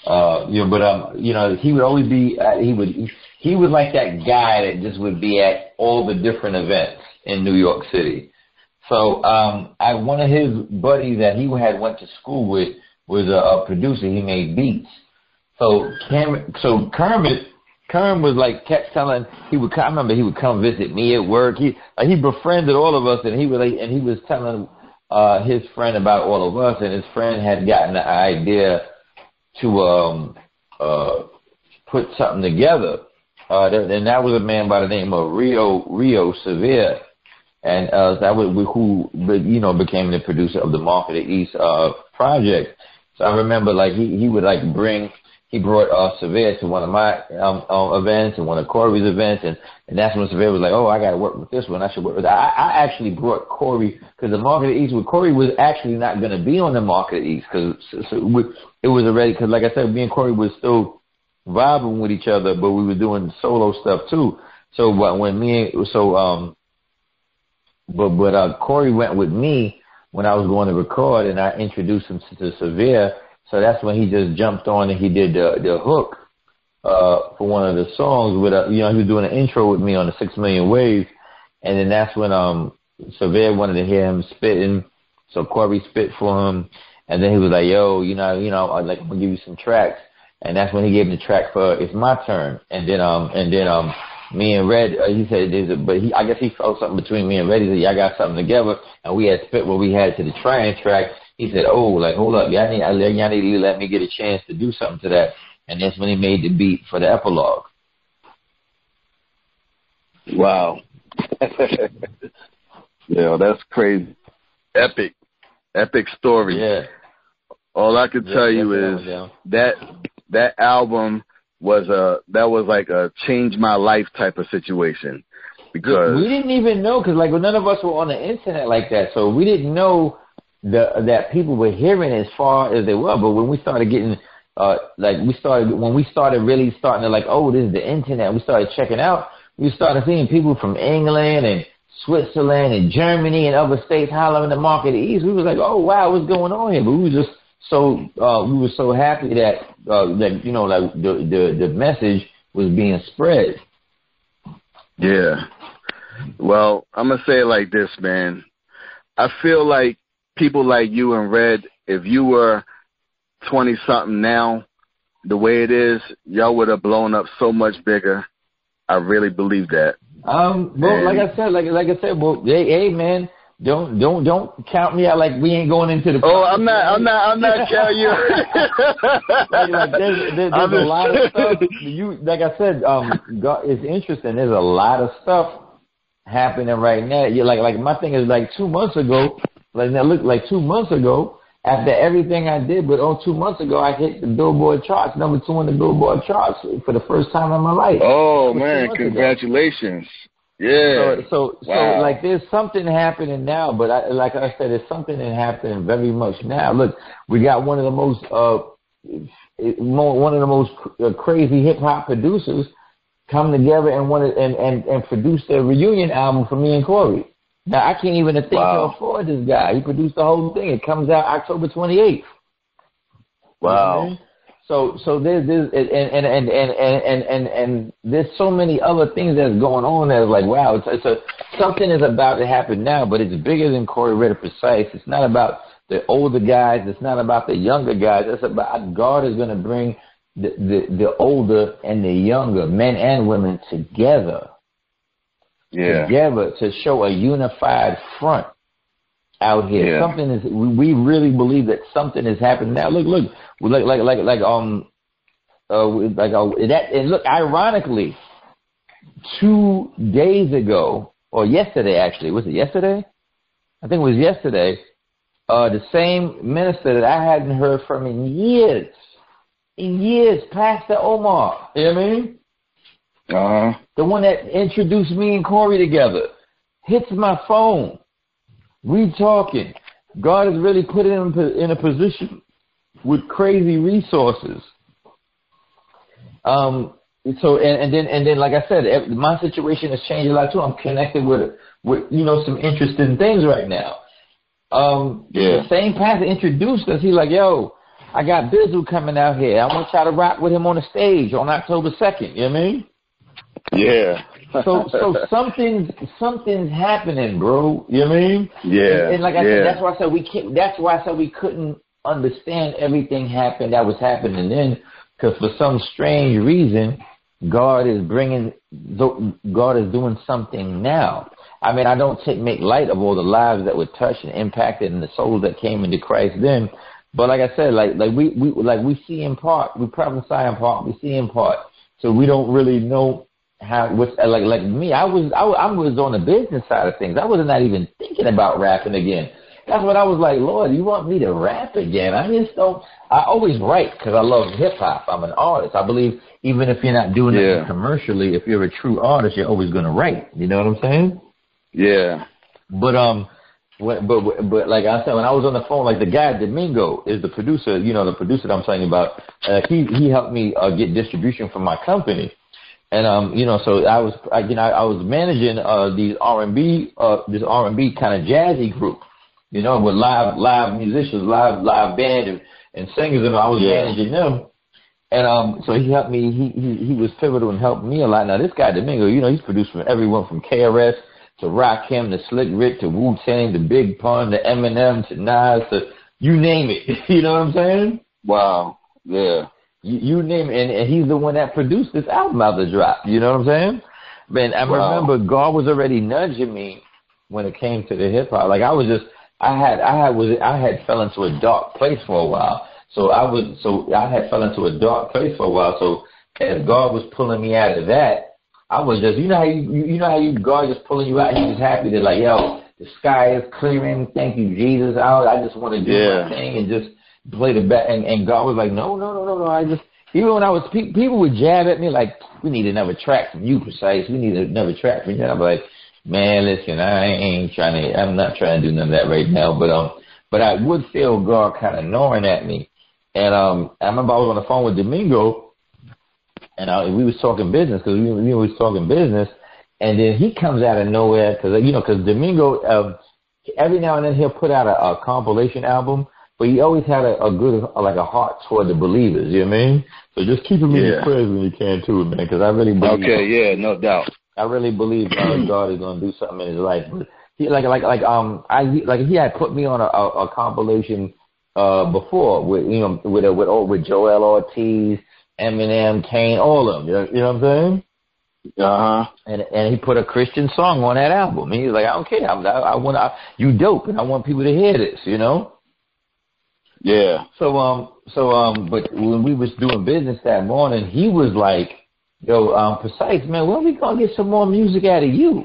B: He would always be. He was like that guy that just would be at all the different events in New York City. So one of his buddies that he went to school with was a producer. He made beats. So Kermit was like kept telling I remember he would come visit me at work. He befriended all of us, and he was telling his friend about all of us, and his friend had gotten the idea to put something together. And that was a man by the name of Rio Severe. And that was who became the producer of the Mark of the East project. So I remember like he would like bring he brought Severe to one of my events and one of Corey's events, and that's when Severe was like, oh, I got to work with this one. I should work with that. I actually brought Corey because the Market of the East, Corey was actually not going to be on the Market of the East because it was already, because like I said, me and Corey was still vibing with each other, but we were doing solo stuff too. So Corey went with me when I was going to record, and I introduced him to Severe. So that's when he just jumped on and he did the hook for one of the songs with he was doing an intro with me on the 6 Million Waves, and then that's when Severe wanted to hear him spitting, so Corey spit for him, and then he was like, yo, I'm gonna give you some tracks, and that's when he gave him the track for It's My Turn, and then me and Red, he said, I guess he felt something between me and Red. He said, y'all got something together, and we had spit what we had to the Trying track. He said, oh, like, hold up, y'all need to let me get a chance to do something to that. And that's when he made the beat for the epilogue.
C: Wow. Yeah, that's crazy. Epic story.
B: Yeah.
C: All I can tell you is that album was like a change my life type of situation, because
B: we didn't even know, because like none of us were on the internet like that, so we didn't know that people were hearing as far as they were. But when we started getting when we started really starting to like, oh, this is the internet, we started checking out, we started seeing people from England and Switzerland and Germany and other states hollering the Market of the East. We was like, oh wow, what's going on here? But we were just we were so happy that the message was being spread.
C: Yeah. Well, I'm gonna say it like this, man. I feel like people like you and Red, if you were 20-something now, the way it is, y'all would have blown up so much bigger. I really believe that.
B: Well, like I said, well, hey, man. Don't count me out like we ain't going into the.
C: Oh, I'm not counting you.
B: there's a lot of stuff. Like I said, it's interesting. There's a lot of stuff happening right now. Like my thing is like 2 months ago. Like 2 months ago, after everything I did, but 2 months ago I hit the Billboard charts, number 2 on the Billboard charts for the first time in my life.
C: Oh man, congratulations. Yeah.
B: So like there's something happening now, but like I said, there's something that happening very much now. Look, we got one of the most crazy hip hop producers come together and produce a reunion album for me and Corey. Now I can't even think to afford this guy. He produced the whole thing. It comes out October 28th.
C: Wow.
B: You know? So there's and there's so many other things that's going on that's like, wow, something is about to happen now, but it's bigger than Corey Red Precise. It's not about the older guys. It's not about the younger guys. It's about God is going to bring the older and the younger, men and women, together.
C: Yeah.
B: Together to show a unified front out here. Yeah. Something is. We really believe that something is happening now. Look. And look. Ironically, 2 days ago, or yesterday, actually, was it yesterday? I think it was yesterday. The same minister that I hadn't heard from in years, Pastor Omar. You know what I mean? The one that introduced me and Corey together hits my phone. We talking. God has really put him in a position with crazy resources. So then, like I said, my situation has changed a lot too. I'm connected with some interesting things right now. The same pastor introduced us. He's like, yo, I got Bizzle coming out here. I want y'all to rock with him on the stage on October 2nd. You know what I mean?
C: Yeah.
B: So something's happening, bro. You know what I mean?
C: Yeah.
B: And like I said, that's why I said we couldn't understand everything that was happening then, because for some strange reason, God is doing something now. I mean, I don't make light of all the lives that were touched and impacted and the souls that came into Christ then. But like I said, like we see in part, we prophesy in part, we see in part. So we don't really know how. Like me, I was on the business side of things. I was not even thinking about rapping again. That's what I was like, Lord, you want me to rap again? I just don't. I always write because I love hip hop. I'm an artist. I believe even if you're not doing it commercially, if you're a true artist, you're always going to write. You know what I'm saying?
C: Yeah.
B: But like I said, when I was on the phone, like the guy Domingo is the producer. You know, the producer that I'm telling you about. He helped me get distribution from my company. And you know, so I was managing these R&B this R&B kind of jazzy group, you know, with live musicians, live band and singers, and I was managing them. And so he helped me. He was pivotal and helped me a lot. Now this guy Domingo, you know, he's produced from everyone from KRS to Rakim to Slick Rick to Wu-Tang to Big Pun to Eminem to Nas to you name it. You know what I'm saying?
C: Wow. Yeah.
B: You name it, and he's the one that produced this album out the drop. You know what I'm saying? Man, I remember God was already nudging me when it came to the hip hop. Like I had fell into a dark place for a while. So I had fell into a dark place for a while. So as God was pulling me out of that, I was just, you know how God just pulling you out. He's just happy that like, yo, the sky is clearing. Thank you, Jesus. I just want to do my thing and just play the back, and God was like, no. I just, even when I was, people would jab at me like, we need another track from you, Precise. We need another track from you. I'm like, man, listen, I'm not trying to do none of that right now. But I would feel God kind of gnawing at me. And I remember I was on the phone with Domingo, and we was talking business because we was talking business. And then he comes out of nowhere because Domingo, every now and then he'll put out a compilation album. But he always had a good, like a heart toward the believers, you know what I mean? So just keep him in your prayers when you can too, man, because I really believe.
C: Okay, yeah, no doubt.
B: I really believe God is going to do something in his life. But he he had put me on a compilation before with Joel Ortiz, Eminem, Kane, all of them. You know what I'm saying? And he put a Christian song on that album. He's like, I don't care. I want you dope, and I want people to hear this. You know.
C: Yeah.
B: So but when we was doing business that morning, he was like, yo, Precise, man, when we gonna get some more music out of you?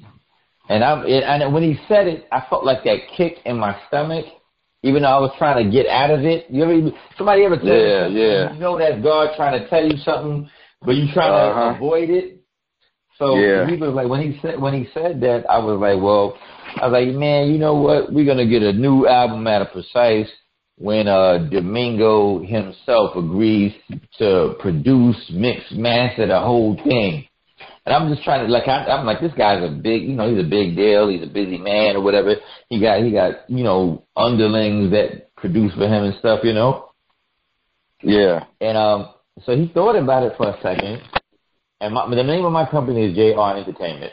B: And when he said it, I felt like that kick in my stomach, even though I was trying to get out of it. Somebody ever tell you, you know that God trying to tell you something, but you trying to avoid it? So he was like, when he said that, I was like, man, you know what? We're gonna get a new album out of Precise when Domingo himself agrees to produce, mix, master the whole thing. And I'm just trying to, I'm like, this guy's a big, he's a big deal. He's a busy man or whatever. He got, underlings that produce for him and stuff, you know?
C: Yeah.
B: And so he thought about it for a second. And the name of my company is J&R Entertainment.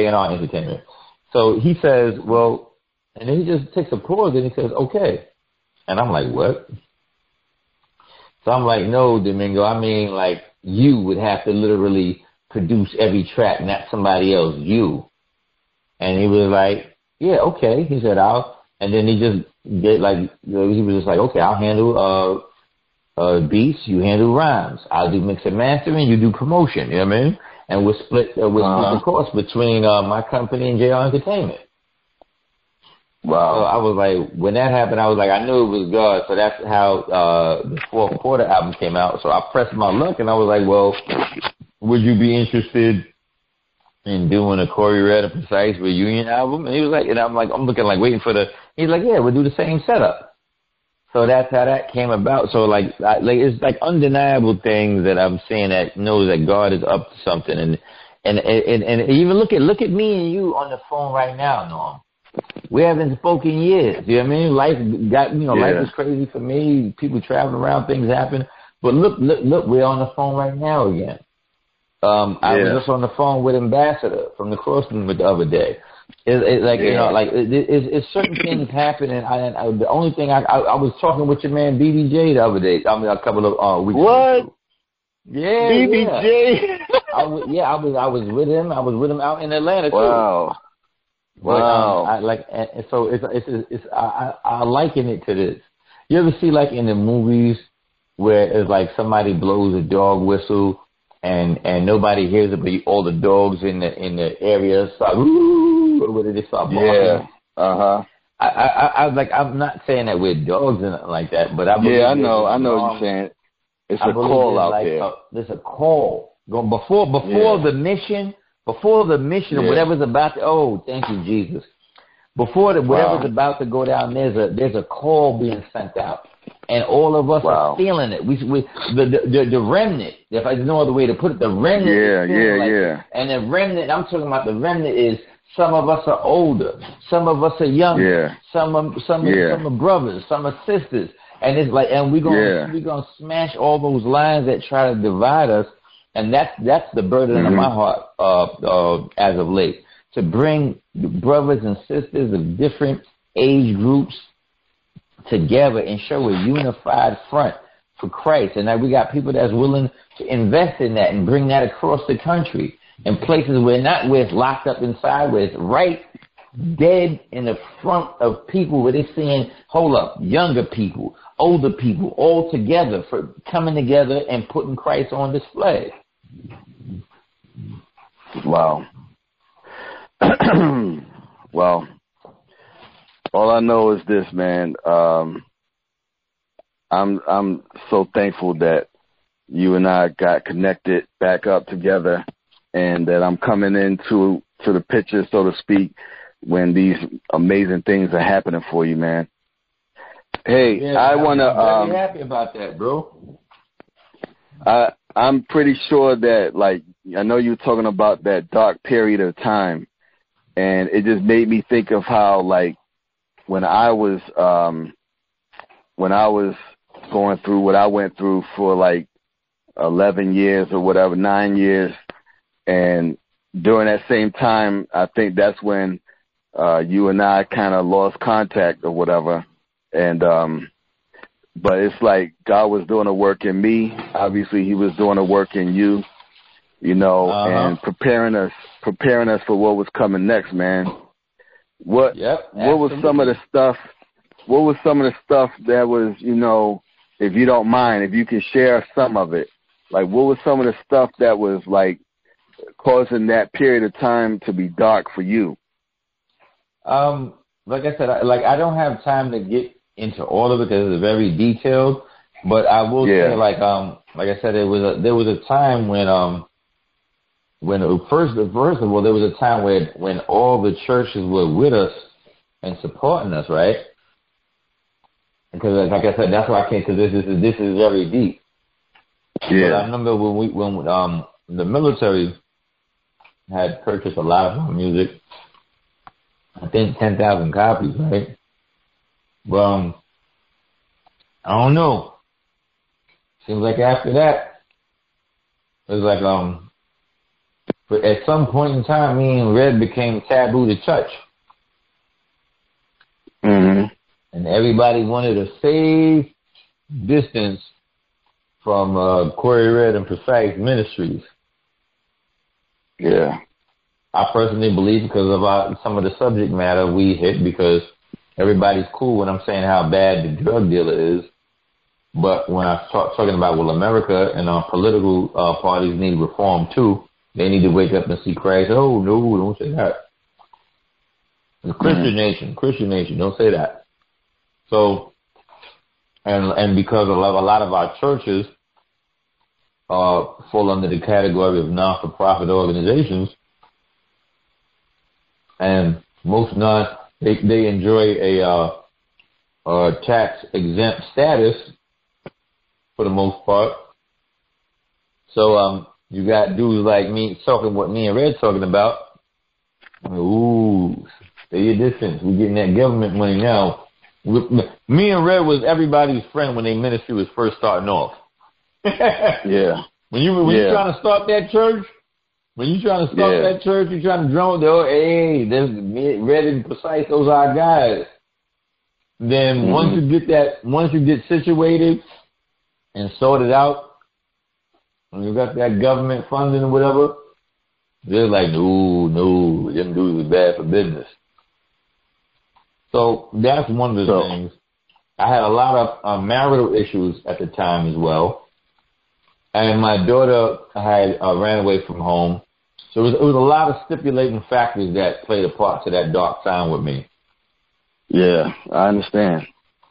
B: So he says, well, and then he just takes a pause and he says, okay. And I'm like, what? So I'm like, no, Domingo, I mean, like, you would have to literally produce every track, not somebody else, you. And he was like, yeah, okay. He said, and then he just did he was just like, okay, I'll handle beats, you handle rhymes. I'll do mix and mastering, you do promotion, you know what I mean? And we'll split the cost between my company and J&R Entertainment.
C: Wow.
B: So I was like, when that happened, I was like, I knew it was God. So that's how the fourth quarter album came out. So I pressed my luck, and I was like, well, would you be interested in doing a Corey Red and Precise reunion album? And he was like, and I'm looking like waiting for he's like, yeah, we'll do the same setup. So that's how that came about. So it's like undeniable things that I'm seeing that knows that God is up to something. And even look at me and you on the phone right now, Norm. We haven't spoken years. You know what I mean? Life is crazy for me. People traveling around, things happen. But look, we're on the phone right now again. I was just on the phone with Ambassador from the Cross Movement the other day. It's certain things happen, and the only thing I was talking with your man BBJ the other day. I mean, a couple of weeks ago. Yeah,
C: BBJ.
B: I was with him. I was with him out in Atlanta too.
C: Wow. Wow.
B: I liken it to this. You ever see like in the movies where it's like somebody blows a dog whistle and nobody hears it, but all the dogs in the area start, ooh, or whether they start barking.
C: Yeah.
B: I'm not saying that we're dogs and nothing like that, but I believe
C: I know what you're saying. It's a call out there.
B: There's a call going before the mission, or whatever's about to. Oh, thank you, Jesus. Before whatever's about to go down, there's a call being sent out, and all of us are feeling it. The remnant. If there's no other way to put it, the remnant. And the remnant. I'm talking about the remnant is. Some of us are older. Some of us are younger. Some are brothers. Some are sisters. And it's like, and we're gonna smash all those lines that try to divide us. And that's the burden of my heart as of late, to bring brothers and sisters of different age groups together and show a unified front for Christ. And now we got people that's willing to invest in that and bring that across the country. In places where it's locked up inside, where it's right dead in the front of people, where they're saying, hold up, younger people, older people, all together, for coming together and putting Christ on display.
C: Wow. Well, all I know is this, man. I'm so thankful that you and I got connected back up together, and that I'm coming into the picture, so to speak, when these amazing things are happening for you, man. Hey, I want to.
B: I'm very happy about that, bro.
C: I'm pretty sure that, like, I know you were talking about that dark period of time, and it just made me think of how, like, when I was going through what I went through for like 11 years or whatever, 9 years. And during that same time, I think that's when you and I kind of lost contact or whatever. And but it's like God was doing a work in me. Obviously, He was doing a work in you, and preparing us for what was coming next, man. What was some of the stuff? What was some of the stuff that was, if you don't mind, if you can share some of it, like what was some of the stuff that was like causing that period of time to be dark for you?
B: Like I said, I don't have time to get into all of it because it's very detailed. But I will say, like I said, there was a time when first of all, there was a time when all the churches were with us and supporting us, right? Because, like I said, that's why I came to this. This is very deep. Yeah. But I remember when the military had purchased a lot of our music. I think 10,000 copies, right? Well, I don't know. Seems like after that, it was like but at some point in time, me and Red became taboo to touch.
C: Mm-hmm.
B: And everybody wanted a safe distance from Corey Red and Precise Ministries.
C: Yeah.
B: I personally believe because of some of the subject matter we hit, because everybody's cool when I'm saying how bad the drug dealer is. But when I start talking about, America and our political parties need reform too. They need to wake up and see Christ. Oh, no, don't say that. It's Christian nation, don't say that. So, and because a lot of our churches fall under the category of non-for-profit organizations, and most they enjoy a tax-exempt status for the most part. So you got dudes like me talking what me and Red talking about. Ooh, stay your distance. We're getting that government money now. Me and Red was everybody's friend when their ministry was first starting off.
C: Yeah.
B: When you're trying to start that church, you're trying to drum hey, there's Red and Precise, those are our guys. Then once you get situated and sorted out, when you got that government funding or whatever, they're like, no, them dudes are bad for business. So that's one of the things. I had a lot of marital issues at the time as well. And my daughter had ran away from home. So it was a lot of stipulating factors that played a part to that dark time with me.
C: Yeah, I understand.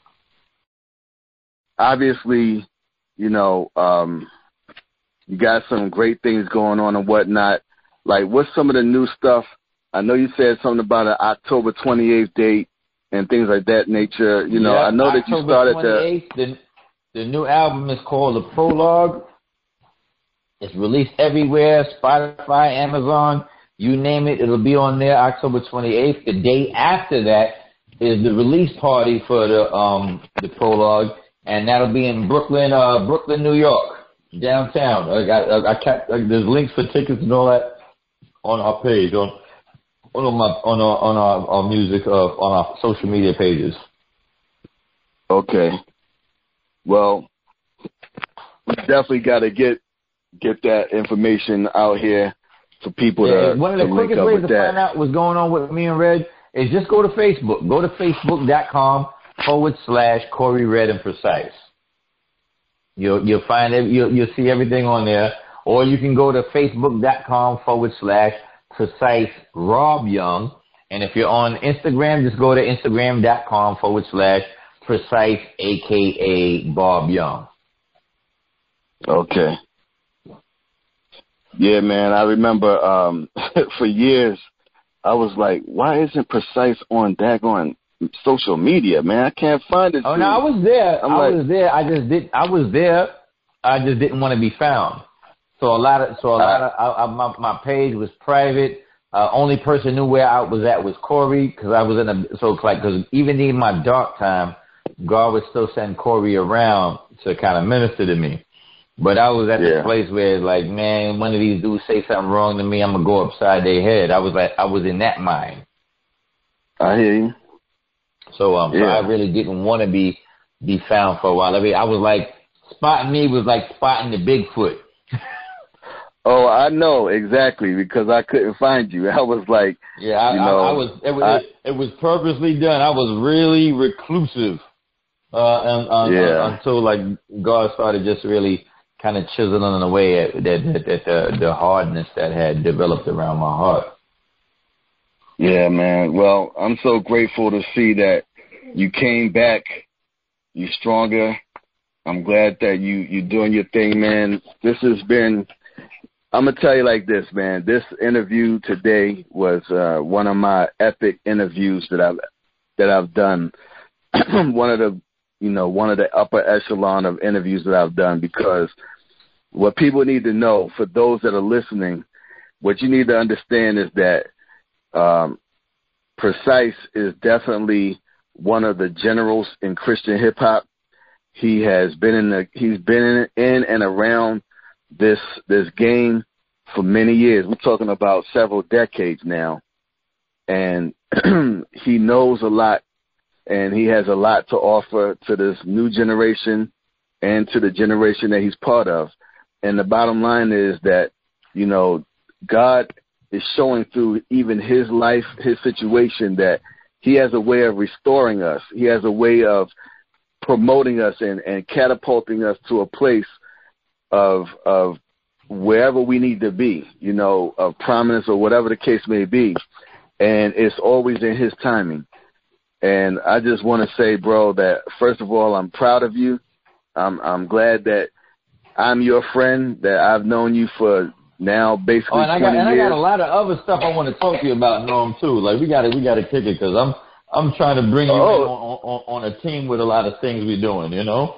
C: Obviously, you know, you got some great things going on and whatnot. Like, what's some of the new stuff? I know you said something about an October 28th date and things like that nature. You know, I know that you started
B: the new album is called The Prologue. It's released everywhere, Spotify, Amazon, you name it. It'll be on there October 28th. The day after that is the release party for the Prologue, and that'll be in Brooklyn, New York, downtown. There's links for tickets and all that on our page, on our music, on our social media pages.
C: Okay. Well, we definitely got to get that information out here for people to
B: one of the quickest ways to find out what's going on with me and Red is just go to Facebook. Go to facebook.com/Corey Red and Precise. You'll find it. You'll see everything on there. Or you can go to facebook.com/Precise Rob Young. And if you're on Instagram, just go to instagram.com/Precise aka Bob Young.
C: Okay. Yeah, man, I remember for years I was like, why isn't Precise on daggone social media, man? I can't find it.
B: Oh, no, I was there. I was there. I just didn't want to be found. So a lot of my page was private. Only person knew where I was at was Corey, because I was because even in my dark time, God would still send Corey around to kind of minister to me. But I was at the place where, like, man, one of these dudes say something wrong to me, I'm gonna go upside their head. I was in that mind.
C: I hear you.
B: So I really didn't want to be found for a while. I mean, I was like, spotting me was like spotting the Bigfoot.
C: Oh, I know exactly, because I couldn't find you. I was like,
B: it was purposely done. I was really reclusive until like God started just really kind of chiseling away at the hardness that had developed around my heart.
C: Yeah, man. Well, I'm so grateful to see that you came back. You're stronger. I'm glad that you're doing your thing, man. This has been, I'm going to tell you like this, man. This interview today was one of my epic interviews that I've done. one of the upper echelon of interviews that I've done, because what people need to know, for those that are listening, what you need to understand is that Precise is definitely one of the generals in Christian hip hop. He's been in and around this game for many years. We're talking about several decades now, and he knows a lot, and he has a lot to offer to this new generation and to the generation that he's part of. And the bottom line is that, you know, God is showing through even his life, his situation, that he has a way of restoring us. He has a way of promoting us and catapulting us to a place of wherever we need to be, you know, of prominence or whatever the case may be. And it's always in his timing. And I just want to say, bro, that first of all, I'm proud of you. I'm glad that I'm your friend, that I've known you for now basically 20 years.
B: I got a lot of other stuff I want to talk to you about, Norm, too. Like, we got to kick it, because I'm trying to bring you in on a team with a lot of things we're doing, you know?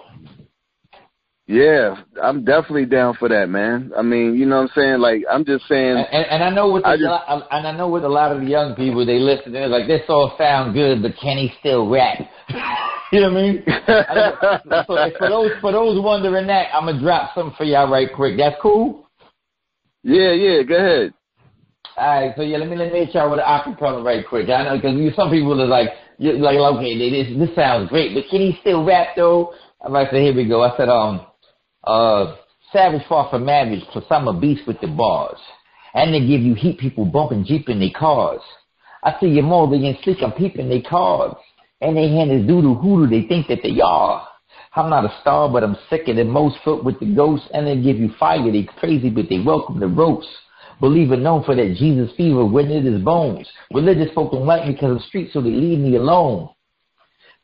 C: Yeah, I'm definitely down for that, man. I mean, you know what I'm saying? Like, I'm just saying.
B: And I know with I know with a lot of the young people, they listen, they're like, this all sound good, but can he still rap? You know what I mean? So for those wondering that, I'm gonna drop something for y'all right quick. That's cool?
C: Yeah, go ahead.
B: All right, so let me hit y'all with an acapella right quick. I know, because some people are like, okay, this sounds great, but can he still rap though? I'm like, so here we go. I said, savage far from average, so I'm a beast with the bars. And they give you heat, people bumping Jeep in their cars. I see you more than slick, I'm peeping their cards. And they hand is doo-doo hoodoo, they think that they are. I'm not a star, but I'm sicker than most, foot with the ghosts. And they give you fire, they crazy, but they welcome the roast. Believer known for that Jesus fever, when it is bones. Religious folk don't like me because I'm street, so they leave me alone.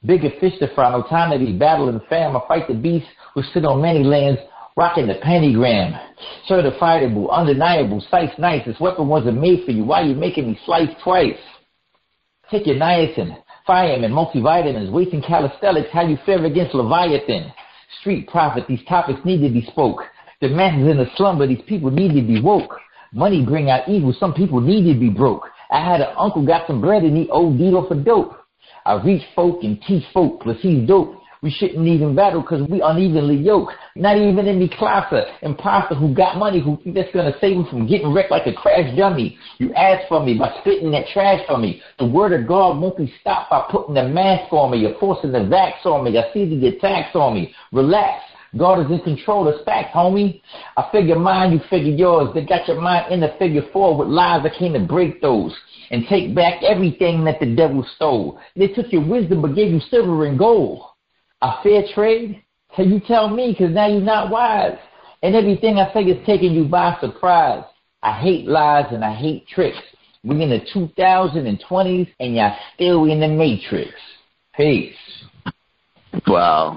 D: Bigger fish to fry, no time to be battling fam. I fight the beast who sit on many lands, rocking the pentagram. Certifiable, undeniable, sights nice. This weapon wasn't made for you. Why you making me slice twice? Take your niacin, fireman, multivitamins, wasting calisthenics. How you fare against Leviathan? Street prophet, these topics need to be spoke. The masses in the slumber, these people need to be woke. Money bring out evil, some people need to be broke. I had an uncle got some bread and he OD'd off of dope. I reach folk and teach folk, plus he's dope. We shouldn't even battle because we unevenly yoked. Not even any classer, imposter who got money, who think that's going to save him from getting wrecked like a crash dummy. You asked for me by spitting that trash for me. The word of God won't be stopped by putting the mask on me. You're forcing the vax on me. I see the attacks on me. Relax. God is in control of facts, homie. I figure mine, you figure yours. They got your mind in the figure four with lies. I came to break those and take back everything that the devil stole. They took your wisdom but gave you silver and gold. A fair trade? So you tell me, because now you're not wise. And everything I say is taking you by surprise. I hate lies and I hate tricks. We're in the 2020s and y'all still in the matrix. Peace.
C: Wow.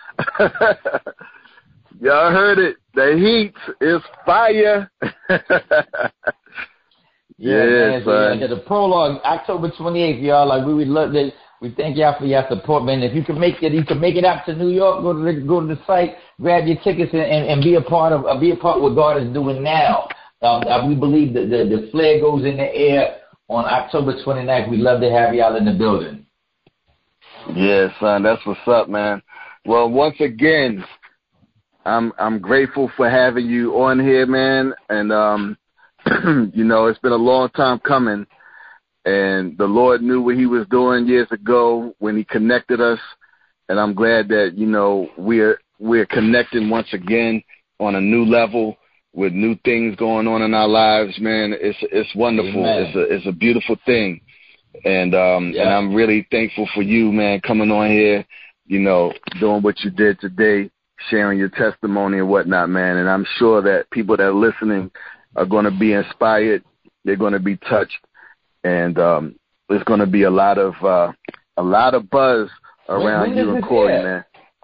C: Y'all heard it. The heat is fire.
D: Yeah, man. The prologue, October 28th, y'all. Like, we would love that. We thank y'all for your support, man. If you can make it out to New York, go to the site, grab your tickets, and be a part of what God is doing now. We believe that the flare goes in the air on October 29th. We'd love to have y'all in the building.
C: Yeah, son, that's what's up, man. Well, once again, I'm grateful for having you on here, man. And you know, it's been a long time coming. And the Lord knew what he was doing years ago when he connected us. And I'm glad that, you know, we're connecting once again on a new level with new things going on in our lives, man. It's wonderful. Amen. It's a beautiful thing. And and I'm really thankful for you, man, coming on here, you know, doing what you did today, sharing your testimony and whatnot, man. And I'm sure that people that are listening are going to be inspired. They're going to be touched. And there's going to be a lot of buzz around you and Corey, man.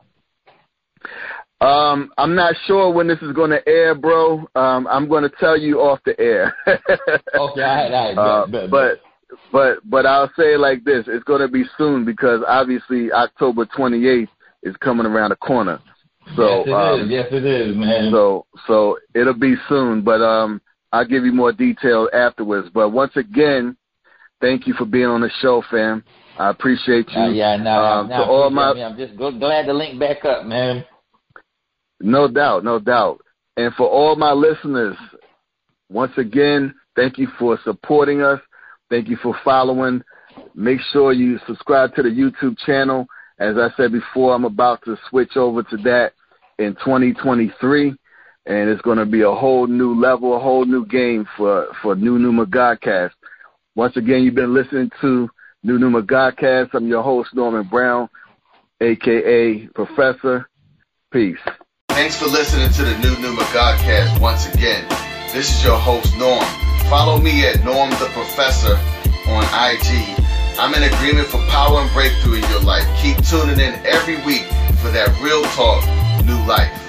C: I'm not sure when this is going to air, bro. I'm going to tell you off the air.
D: Okay, all right.
C: But I'll say it like this: it's going to be soon because obviously October 28th is coming around the corner. So
D: yes, it is, man.
C: So it'll be soon, but I'll give you more detail afterwards. But once again, thank you for being on the show, fam. I appreciate you.
D: I'm just glad to link back up, man.
C: No doubt. And for all my listeners, once again, thank you for supporting us. Thank you for following. Make sure you subscribe to the YouTube channel. As I said before, I'm about to switch over to that in 2023, and it's going to be a whole new level, a whole new game for New Numa Godcast. Once again, you've been listening to New Numa Godcast. I'm your host, Norman Brown, a.k.a. Professor. Peace.
A: Thanks for listening to the New Numa Godcast once again. This is your host, Norm. Follow me at Norm the Professor on IG. I'm in agreement for power and breakthrough in your life. Keep tuning in every week for that real talk, new life.